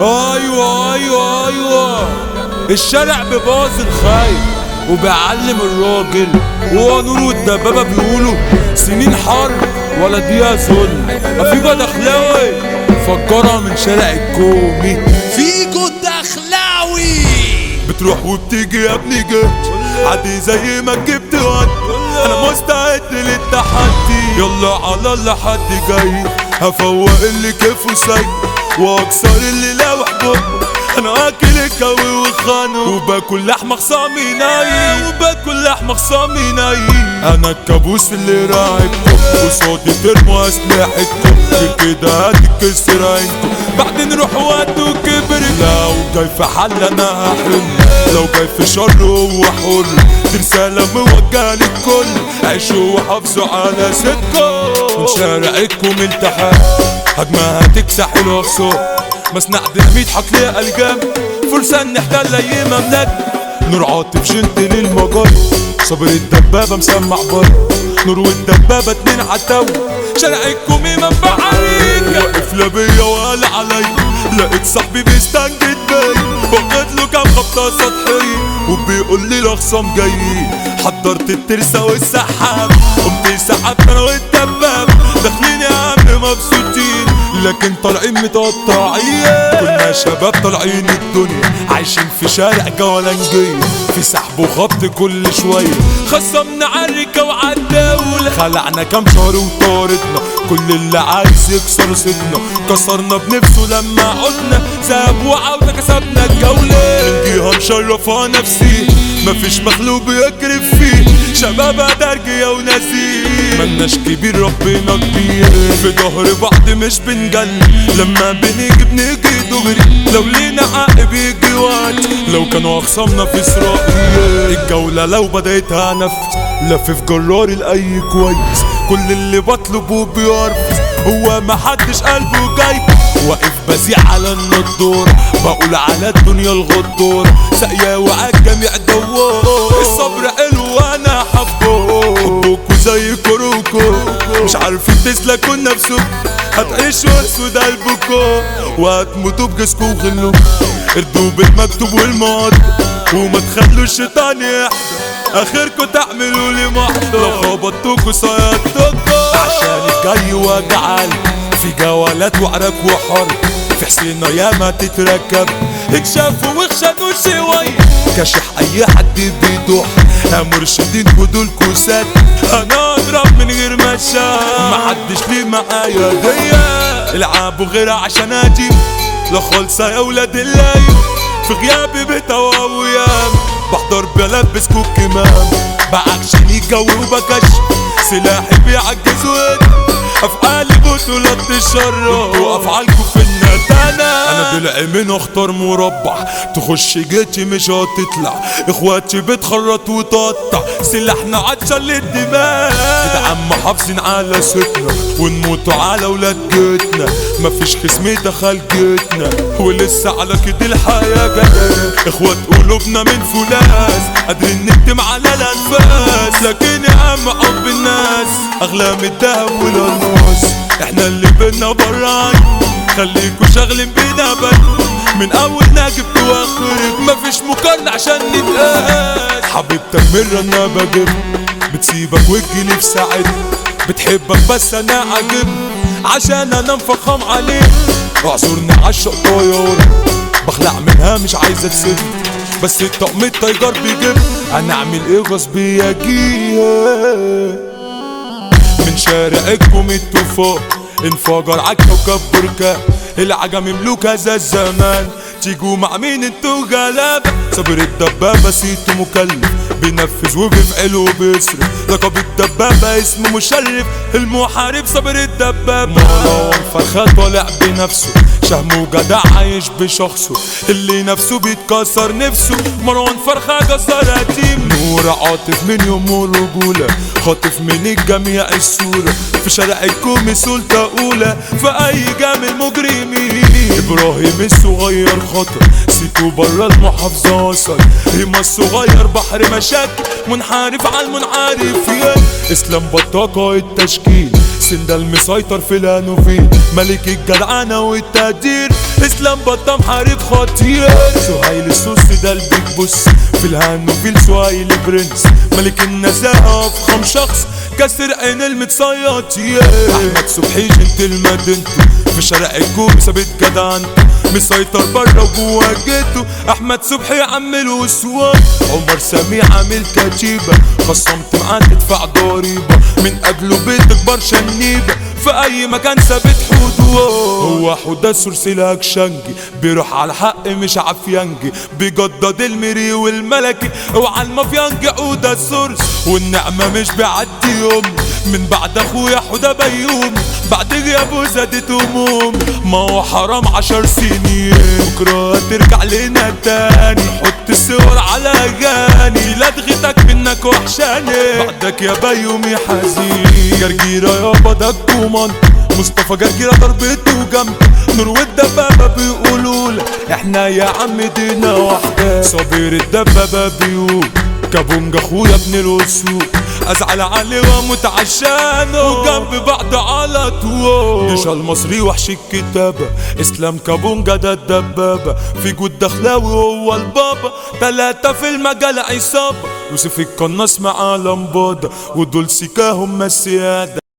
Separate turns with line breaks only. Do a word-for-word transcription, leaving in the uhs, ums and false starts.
ايوه ايوه ايوه الشارع بباظ الخايف وبيعلم الراجل، وهو نور والدبابة بيقولوا سنين حرب ولا دقيقة ظلم. فيجو دخلاوي فجرها من شارع الكومي.
فيجو دخلاوي
بتروح وبتيجي يا ابني جيت عادي زي ما جبت وقت، انا مستعد للتحدي يلا على الله حد جاي، هفوق اللي كيفه سيء واكسر اللي لوح بقه، انا اكل الكوي وخانه وباكل لحمه خصامي ناي، وباكل لحمه خصامي ناي. انا الكابوس اللي راعبكم قصادي ترموا اسلحتكم، كده هتتكسر عينكم بعدين روحوا وقتوا كبر. لو جاي في حل انا هحل، لو جاي في شر هو حر، دي رسالة موجهة للكل، عيشوا وحافظوا على صدقكم. من شارعكم التحام هجمة هتكسح الأقصى، مصنع ديناميت حق ليها الجام، فرصة نحتل أي مملكة. نور عاطف جنت للمجر، صبر الدبابة مسمع بر، نور والدبابة اتنين عتاو، شارعكم منبع عريكة. واقف لا بيا ولا عليا، لقيت صاحبي بيستنجد بيا، واخد له كام خبطة سطحية وبيقول لي الأخصام جايين. حضرت الترسة والسحاب قمت سحبت انا والدباب، داخلين يا عم مبسوطين لكن طالعين متقطعين. كنا شباب طالعين الدنيا عايشين في شارع جولانجية، في سحب وخبط كل شوية، خصمنا عالركة وعالدولة، خلعنا كام شهر وطاردنا كل اللي عايز يكسر صدنا، كسرنا بنفسه لما عدنا ساب وعودة كسبنا الجولة. من جهة مشرفة نفسي مفيش مخلوق بيكرف فيه، شباب درجية ونزيه ملناش كبير ربنا كبير، في ظهر بعض مش بنجل، لما بنيجي بنيجي دغري، لو لينا حق بيجي وقت، لو كانوا اخصامنا في اسرائيل. الجولة لو بدأتها نفس لفف جراري لأي كويس، كل اللي بطلبه بيرفض هو محدش قلبه جاي، واقف بزيع على النضارة بقول على الدنيا الغدارة، ساقية وعالجميع دوار، الصبر حلو وانا حبه، حبكوا زي كروكو مش عارفين تسلكوا نفسكوا، هتعيشوا اسود قلبكوا وهتموتوا بجسكوا وغلوا، اردوا بالمكتوب والماضي وما تخلوا الشيطان يحضر، اخركوا تعملوا لي محضر، لو خبطتوكوا صيادتكوا عشان الجاي وجعل في جولات وعرك وحر، في حسينة ياما تتركب اكشفوا واخشنوا شوية، كاشح اي حد بيدوح يا مرشدين ودول كوسات، انا اضرب من غير ما اشاف محدش ليه معايا هدية، العبوا غيرها عشان اجيب لا خالصة يا ولاد الليل، في غيابي بتواويام بحضر بلبسكوا الكمام، بعكشن الجو وبكش سلاحي بيعجز ودي، افعالي بطولات الشر وافعالكوا في الندانة، انا ضلعي من اختار مربع، تخش جيتي مش هتطلع، اخواتي بتخرط وتقطع، سلاحنا عطشان للدماء، كده عم حافظين على ستنا ونموتوا على ولاد جيتنا، مفيش خصم دخل جيتنا ولسه على كده الحياة جاية، اخوات قلوبنا من فولاذ قادرين نكتم على الانفاس، لكن يا عم حب الناس اغلى من الدهب والالماس، احنا اللي بينا براي خليكوا شاغلين بينا بل من اول نجيب واخرك، مفيش مقارنة عشان نتقاس، حبيبتك مرة انا بجيب بتسيبك وتجيلي في ساعتها، بتحبك بس انا عاجب عشان انا مفخم عليك، اعذرني عالشق طيارة بخلع منها مش عايزة تسيب، بس الطقم التايجر بيجيب انا اعمل ايه غصب يجيها. من شارعكم الطوفان انفجر عالكوكب بركان، العجم مملوك هذا الزمان، تيجوا مع مين انتوا غلابة، صابر الدبابة سيته مكلف بينفذ وبيفعل وبيصرف، لقب الدبابة اسمه مشرف، المحارب صابر الدبابة، مروان فرخة طالع بنفسه، شهم وجدع عايش بشخصه، اللي نفسه بيتكسر نفسه، مروان فرخة جزار قديم، نور عاطف من يوم ورجولة، خاطف من الجميع الصورة، في شارع الكومي سلطة أولى، في أي جامل مجرمين، إبراهيم الصغير خطر سيتو برا المحافظة وصل، ريما الصغير بحر مشاكل منحارف على المنعرفين، اسلام بطاقة التشكيل سندال مسيطر في الانوفيل، ملك الجدعنة والتقدير، اسلام بطة محارب خطير. سهيل السوسي ده البيج بوس في الهان وفي السهيل برنس ملك النزاهة افخم شخص كسر عين المتصيطية. احمد صبحي جنت المدينته في شارع الكوب ثابت جدعنته مسيطر برا وجوا جيته. احمد صبحي عمل وسوان عمر سميع عامل كتيبة خصمت معاه تدفع ضريبة من قبله بتكبر شنيبة في اي مكان ثابت حدوده. هو حوده سلسلة اكشنجي بيروح على الحق مش عفيانجي بيجدد المري والملكي وعلى المافيانجي حوده السورس والنعمة مش بيعدي يوم من بعد اخويا حوده بيوم بعد غيابه زادت هموم ما هو حرام عشر سنين بكرة ترجع لنا تاني حط الصور على اغاني لا تغيتك منك وحشاني بعدك يا بيومي حزين. جرجيرة يابا ده الكومان مصطفى جرجيرة ضربته جنب نور والدبابة بيقولولا احنا يا عم دينا واحدة. صابر الدبابة بيقول كابونجا اخويا ابن الاسود ازعل عليه واموت عشانه وجنب بعض على طول. جيش المصري وحش الكتابة اسلام كابونجا ده الدبابة في جود دخلاوي هو البابا تلاتة في المجال عصابة يوسف القناص مع لمبادة ودول سيكا هم السيادة.